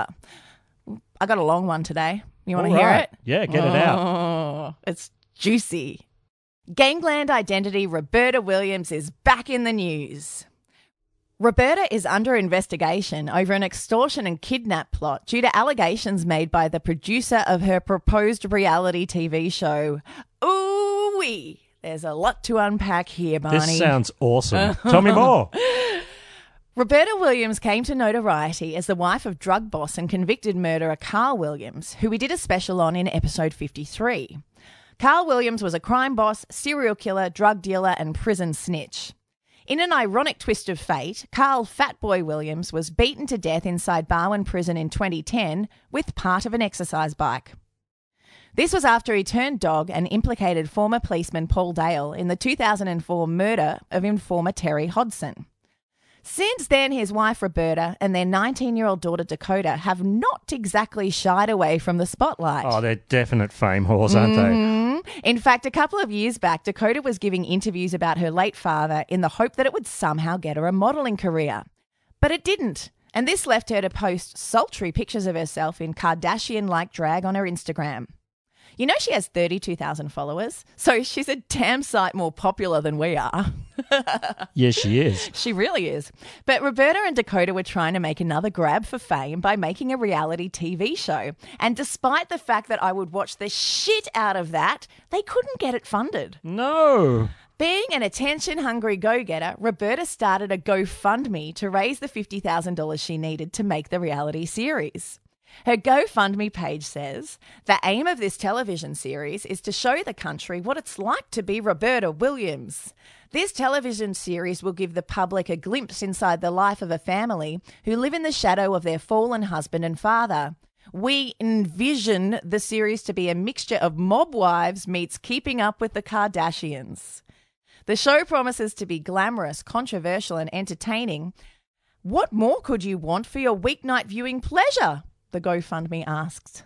I got a long one today. You want to hear it? Yeah, get it out. It's juicy. Gangland identity Roberta Williams is back in the news. Roberta is under investigation over an extortion and kidnap plot due to allegations made by the producer of her proposed reality TV show. Ooh-wee. There's a lot to unpack here, Barney. This sounds awesome. Tell me more. Roberta Williams came to notoriety as the wife of drug boss and convicted murderer Carl Williams, who we did a special on in episode 53. Carl Williams was a crime boss, serial killer, drug dealer and prison snitch. In an ironic twist of fate, Carl Fatboy Williams was beaten to death inside Barwon Prison in 2010 with part of an exercise bike. This was after he turned dog and implicated former policeman Paul Dale in the 2004 murder of informer Terry Hodson. Since then, his wife Roberta and their 19-year-old daughter Dakota have not exactly shied away from the spotlight. Oh, they're definite fame whores, aren't they? In fact, a couple of years back, Dakota was giving interviews about her late father in the hope that it would somehow get her a modelling career. But it didn't. And this left her to post sultry pictures of herself in Kardashian-like drag on her Instagram. You know she has 32,000 followers, so she's a damn sight more popular than we are. Yes, she is. She really is. But Roberta and Dakota were trying to make another grab for fame by making a reality TV show. And despite the fact that I would watch the shit out of that, they couldn't get it funded. No. Being an attention-hungry go-getter, Roberta started a GoFundMe to raise the $50,000 she needed to make the reality series. Her GoFundMe page says, the aim of this television series is to show the country what it's like to be Roberta Williams. This television series will give the public a glimpse inside the life of a family who live in the shadow of their fallen husband and father. We envision the series to be a mixture of Mob Wives meets Keeping Up with the Kardashians. The show promises to be glamorous, controversial and entertaining. What more could you want for your weeknight viewing pleasure? The GoFundMe asks.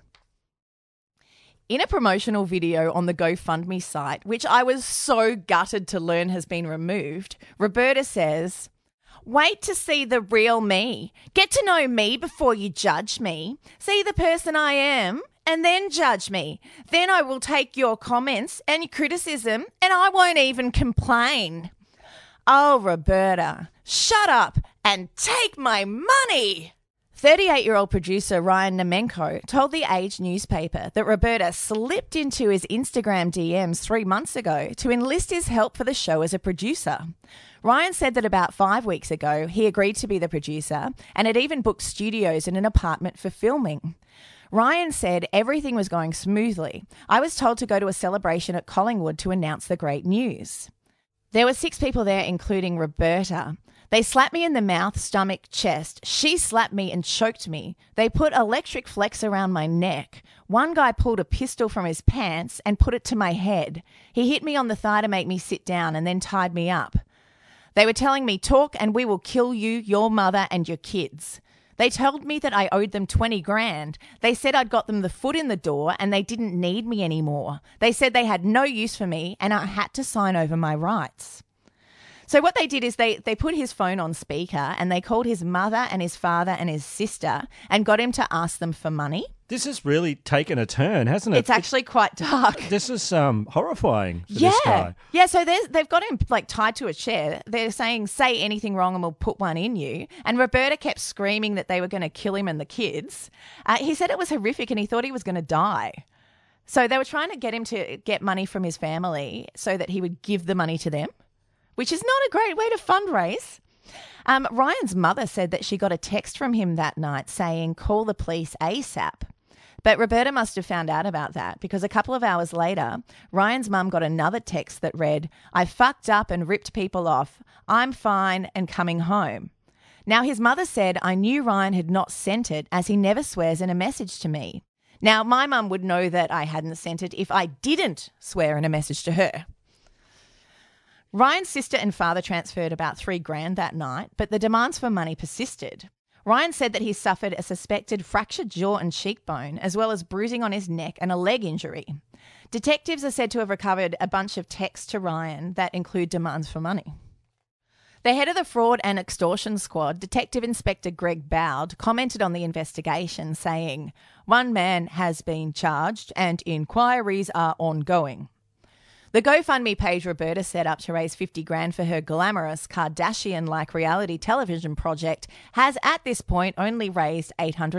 In a promotional video on the GoFundMe site, which I was so gutted to learn has been removed, Roberta says, wait to see the real me. Get to know me before you judge me. See the person I am and then judge me. Then I will take your comments and criticism and I won't even complain. Oh, Roberta, shut up and take my money. 38-year-old producer Ryan Nemenko told the Age newspaper that Roberta slipped into his Instagram DMs 3 months ago to enlist his help for the show as a producer. Ryan said that about 5 weeks ago, he agreed to be the producer and had even booked studios in an apartment for filming. Ryan said everything was going smoothly. I was told to go to a celebration at Collingwood to announce the great news. There were 6 people there, including Roberta. They slapped me in the mouth, stomach, chest. She slapped me and choked me. They put electric flex around my neck. One guy pulled a pistol from his pants and put it to my head. He hit me on the thigh to make me sit down and then tied me up. They were telling me, talk and we will kill you, your mother and your kids. They told me that I owed them 20 grand. They said I'd got them the foot in the door and they didn't need me anymore. They said they had no use for me and I had to sign over my rights. So what they did is they put his phone on speaker and they called his mother and his father and his sister and got him to ask them for money. This has really taken a turn, hasn't it? It's actually quite dark. This is horrifying for this guy. Yeah, so they've got him like tied to a chair. They're saying, say anything wrong and we'll put one in you. And Roberta kept screaming that they were going to kill him and the kids. He said it was horrific and he thought he was going to die. So they were trying to get him to get money from his family so that he would give the money to them, which is not a great way to fundraise. Ryan's mother said that she got a text from him that night saying, call the police ASAP. But Roberta must have found out about that because a couple of hours later, Ryan's mum got another text that read, I fucked up and ripped people off. I'm fine and coming home. Now, his mother said, I knew Ryan had not sent it as he never swears in a message to me. Now, my mum would know that I hadn't sent it if I didn't swear in a message to her. Ryan's sister and father transferred about 3 grand that night, but the demands for money persisted. Ryan said that he suffered a suspected fractured jaw and cheekbone, as well as bruising on his neck and a leg injury. Detectives are said to have recovered a bunch of texts to Ryan that include demands for money. The head of the fraud and extortion squad, Detective Inspector Greg Bowd, commented on the investigation, saying, one man has been charged and inquiries are ongoing. The GoFundMe page Roberta set up to raise 50 grand for her glamorous Kardashian-like reality television project has at this point only raised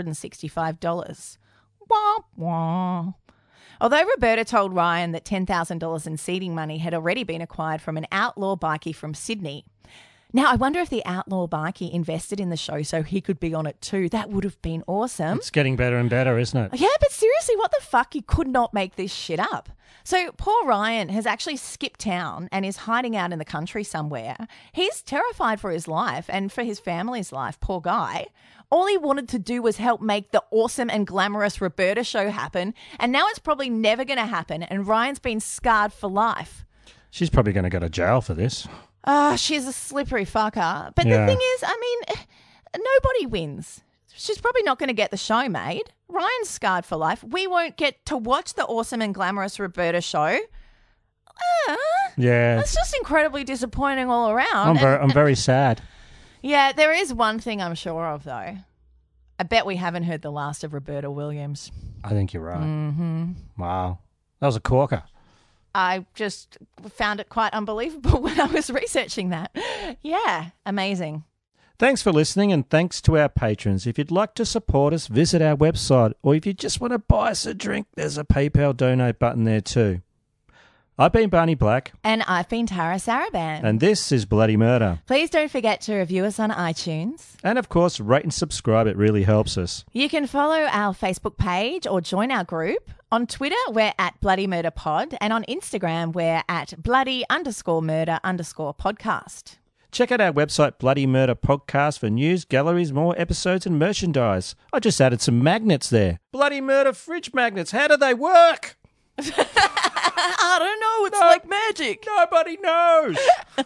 $865. Wah, wah. Although Roberta told Ryan that $10,000 in seeding money had already been acquired from an outlaw bikie from Sydney. Now, I wonder if the outlaw bikie invested in the show so he could be on it too. That would have been awesome. It's getting better and better, isn't it? Yeah, but seriously, what the fuck? You could not make this shit up. So poor Ryan has actually skipped town and is hiding out in the country somewhere. He's terrified for his life and for his family's life, poor guy. All he wanted to do was help make the awesome and glamorous Roberta show happen, and now it's probably never going to happen, and Ryan's been scarred for life. She's probably going to go to jail for this. She's a slippery fucker. But the thing is, I mean, nobody wins. She's probably not going to get the show made. Ryan's scarred for life. We won't get to watch the awesome and glamorous Roberta show. Yeah. It's just incredibly disappointing all around. I'm very sad. Yeah, there is one thing I'm sure of, though. I bet we haven't heard the last of Roberta Williams. I think you're right. Mm-hmm. Wow. That was a corker. I just found it quite unbelievable when I was researching that. Yeah, amazing. Thanks for listening, and thanks to our patrons. If you'd like to support us, visit our website, or if you just want to buy us a drink, there's a PayPal donate button there too. I've been Barney Black. And I've been Tara Saraban. And this is Bloody Murder. Please don't forget to review us on iTunes. And of course, rate and subscribe. It really helps us. You can follow our Facebook page or join our group. On Twitter, we're at Bloody Murder Pod. And on Instagram, we're at bloody_murder_podcast. Check out our website, Bloody Murder Podcast, for news, galleries, more episodes and merchandise. I just added some magnets there. Bloody Murder fridge magnets. How do they work? I don't know. It's like magic. Nobody knows.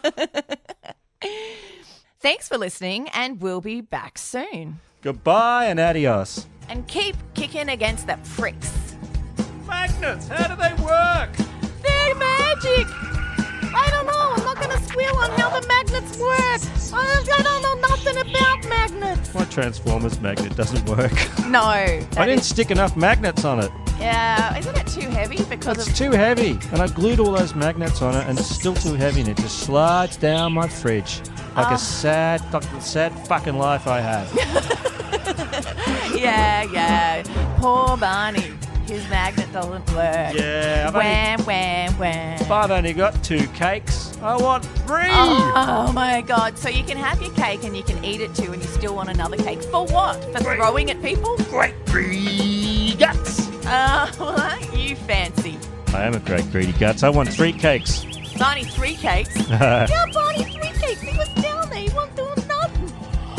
Thanks for listening, and we'll be back soon. Goodbye and adios. And keep kicking against the pricks. Magnets, how do they work? They're magic. I don't know. I'm not going to squeal on how the magnets work. I don't know nothing about magnets. My Transformers magnet doesn't work. No. I didn't stick enough magnets on it. Yeah, isn't it too heavy? It's too heavy, and I glued all those magnets on it, and it's still too heavy, and it just slides down my fridge like a sad fucking life I have. Yeah. Poor Barney. His magnet doesn't work. Yeah. I've only got 2 cakes. I want 3. Oh my God. So you can have your cake and you can eat it too, and you still want another cake. For what? For throwing at people? Great greedy guts. You fancy. I am a great greedy guts. I want 3 cakes. Barney, 3 cakes? Yeah, Barney, 3 cakes. He was down there. He wasn't doing nothing.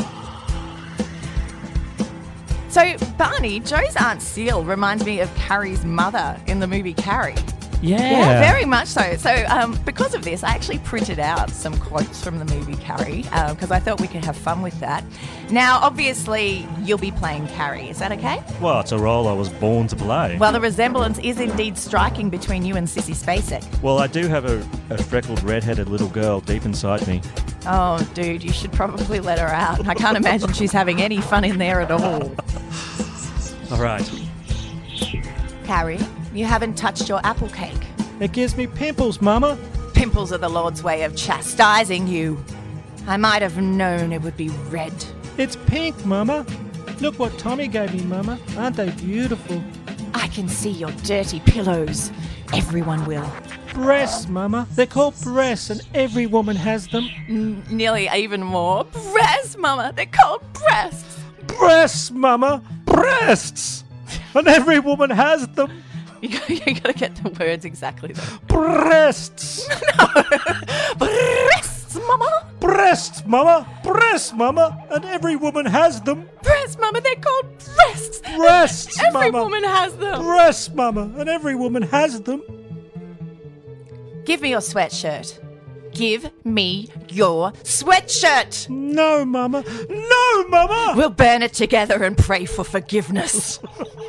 So, Barney, Joe's Aunt Seal reminds me of Carrie's mother in the movie Carrie. Yeah, very much so. So, because of this, I actually printed out some quotes from the movie Carrie because I thought we could have fun with that. Now, obviously, you'll be playing Carrie. Is that okay? Well, it's a role I was born to play. Well, the resemblance is indeed striking between you and Sissy Spacek. Well, I do have a freckled, red-headed little girl deep inside me. Oh, dude, you should probably let her out. I can't imagine she's having any fun in there at all. All right. Carrie, you haven't touched your apple cake. It gives me pimples, Mama. Pimples are the Lord's way of chastising you. I might have known it would be red. It's pink, Mama. Look what Tommy gave me, Mama. Aren't they beautiful? I can see your dirty pillows. Everyone will. Breasts, Mama. They're called breasts, and every woman has them. Nearly even more. Breasts, Mama. They're called breasts. Breasts, Mama. Breasts. And every woman has them. You gotta get the words exactly though. Breasts. No. Breasts, Mama. Breasts, Mama. Breasts, Mama. And every woman has them. Breasts, Mama. They're called breasts. Breasts, Mama. Every woman has them. Breasts, Mama. And every woman has them. Give me your sweatshirt. Give me your sweatshirt. No, Mama. No, Mama. We'll burn it together and pray for forgiveness.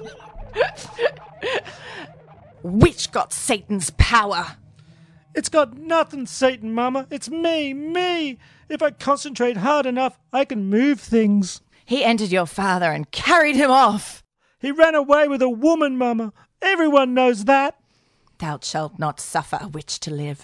Which got Satan's power? It's got nothing, Satan, Mama. It's me. If I concentrate hard enough, I can move things. He entered your father and carried him off. He ran away with a woman, Mama. Everyone knows that. Thou shalt not suffer a witch to live.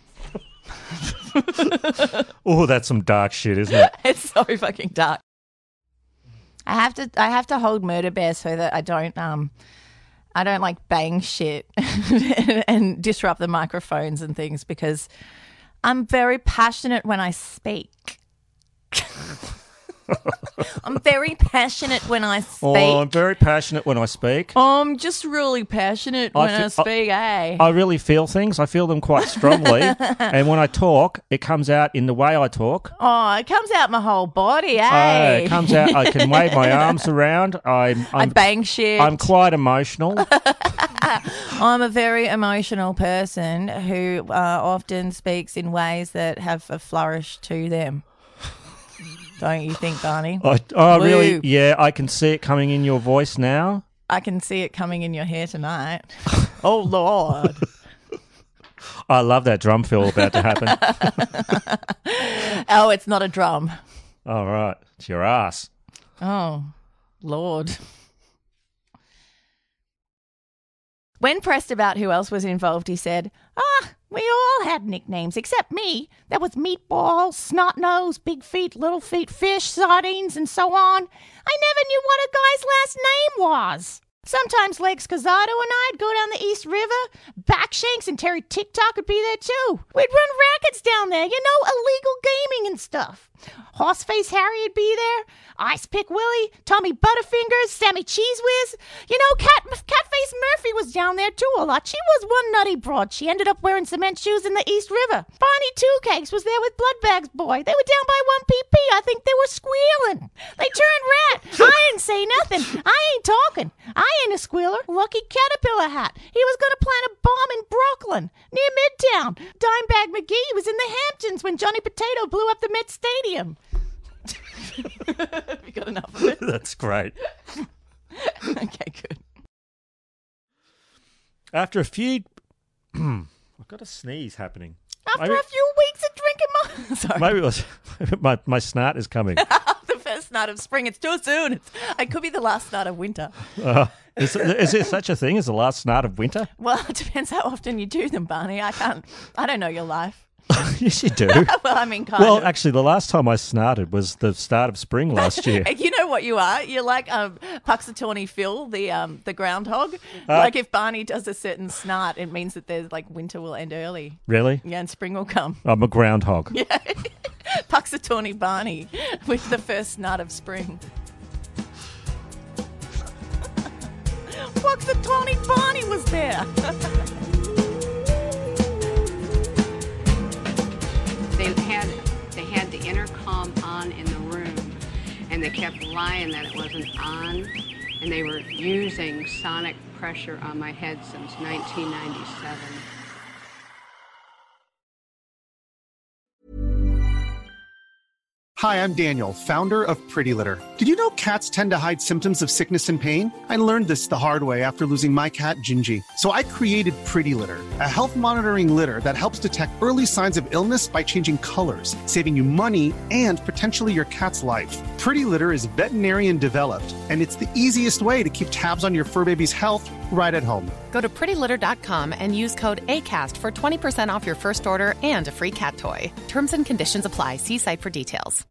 Oh, that's some dark shit, isn't it? It's so fucking dark. I have to hold Murder Bear so that I don't like bang shit and disrupt the microphones and things because I'm very passionate when I speak. I'm very passionate when I speak. Oh, I'm very passionate when I speak. I'm just really passionate when I speak, eh? I really feel things. I feel them quite strongly. And when I talk, it comes out in the way I talk. Oh, it comes out my whole body, eh? It comes out. I can wave my arms around. I bang shit. I'm quite emotional. I'm a very emotional person who often speaks in ways that have a flourish to them. Don't you think, Barney? Really? Yeah, I can see it coming in your voice now. I can see it coming in your hair tonight. Oh, Lord. I love that drum fill about to happen. Oh, it's not a drum. All right. It's your ass. Oh, Lord. When pressed about who else was involved, he said, we all had nicknames, except me. There was Meatball, Snot-Nose, Big Feet, Little Feet, Fish, Sardines, and so on. I never knew what a guy's last name was. Sometimes Legs Cazado and I'd go down the East River. Backshanks and Terry TikTok would be there too. We'd run rackets down there, illegal gaming and stuff. Horseface Harry would be there. Ice Pick Willie, Tommy Butterfingers, Sammy Cheese Whiz. Catface Murphy was down there too a lot. She was one nutty broad. She ended up wearing cement shoes in the East River. Barney Two Cakes was there with Bloodbags Boy. They were down by 1 pp. I think they were squealing. They turned rat. I didn't say nothing. I ain't talking. I ain't a squealer. Lucky Caterpillar Hat. He was going to plant a bomb in Brooklyn, near Midtown. Dimebag McGee was in the Hamptons when Johnny Potato blew up the Met Stadium. Have you got enough of it? That's great. Okay, good. After a few... I've got a sneeze happening. After a few weeks of drinking Sorry. Maybe it was... my snot is coming. The first snot of spring. It's too soon. It could be the last snot of winter. Is there such a thing as the last snot of winter? Well, it depends how often you do them, Barney. I don't know your life. Yes, you do. Well, I mean, kind of. Actually, the last time I snorted was the start of spring last year. You know what you are? You're like Puxatawny Phil, the groundhog. Like if Barney does a certain snort, it means that there's winter will end early. Really? Yeah, and spring will come. I'm a groundhog. Yeah. Puxatawny Barney with the first snort of spring. Puxatawny Barney was there. They had the intercom on in the room, and they kept lying that it wasn't on, and they were using sonic pressure on my head since 1997. Hi, I'm Daniel, founder of Pretty Litter. Did you know cats tend to hide symptoms of sickness and pain? I learned this the hard way after losing my cat, Gingy. So I created Pretty Litter, a health monitoring litter that helps detect early signs of illness by changing colors, saving you money and potentially your cat's life. Pretty Litter is veterinarian developed, and it's the easiest way to keep tabs on your fur baby's health right at home. Go to prettylitter.com and use code ACAST for 20% off your first order and a free cat toy. Terms and conditions apply. See site for details.